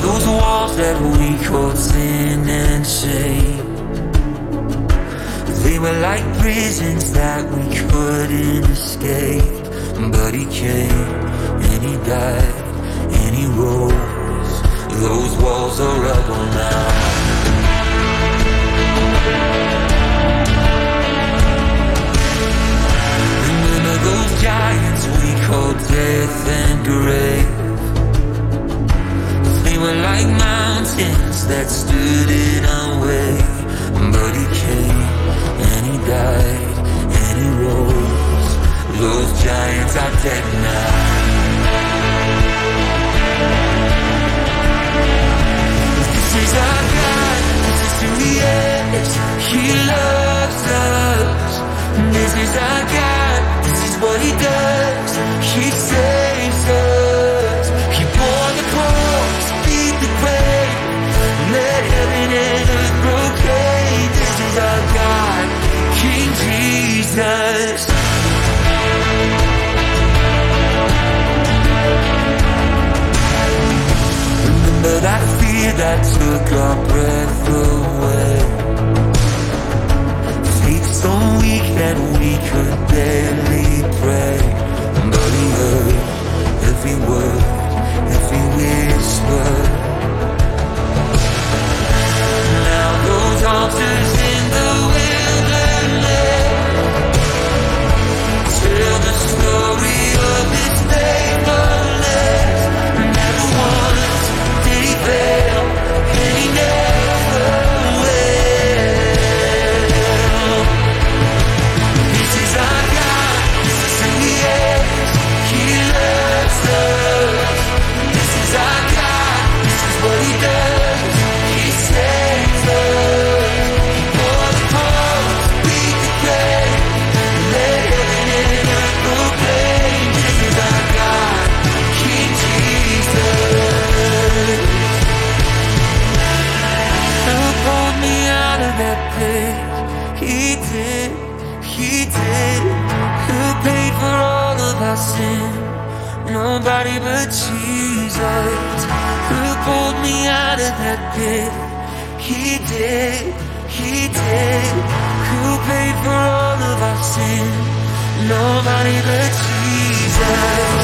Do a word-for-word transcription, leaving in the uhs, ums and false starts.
those walls that we called sin and shame, they were like prisons that we couldn't escape. But he came and he died and he rose. Those walls are rubble now. Remember those giants we called death and grave? They were like mountains that stood in our way. But he came and he died and he rose. Those giants are dead now. This is our God, this is who he is. He loves us. This is our God, this is what he does. He saves us. He bore the cross, beat the grave, let heaven and earth proclaim. This is our God, King Jesus. Remember that fear that took our breath away. Faith so weak that we could barely pray. But he heard every word, every whisper. Now those altars in the wilderness tell the story of his faithfulness. Never once did he fail, and he never will. This is our God, this is who he is. He loves us. This is our God, this is what he does. He saves us. For the cross, beat the grave, let heaven and earth proclaim. This is our God, King Jesus. Who pulled me out of that pit? He did, he did. Who paid for all of our sin? Nobody but Jesus. Who pulled me out of that pit? He did, he did. Who paid for all of our sin? Nobody but Jesus.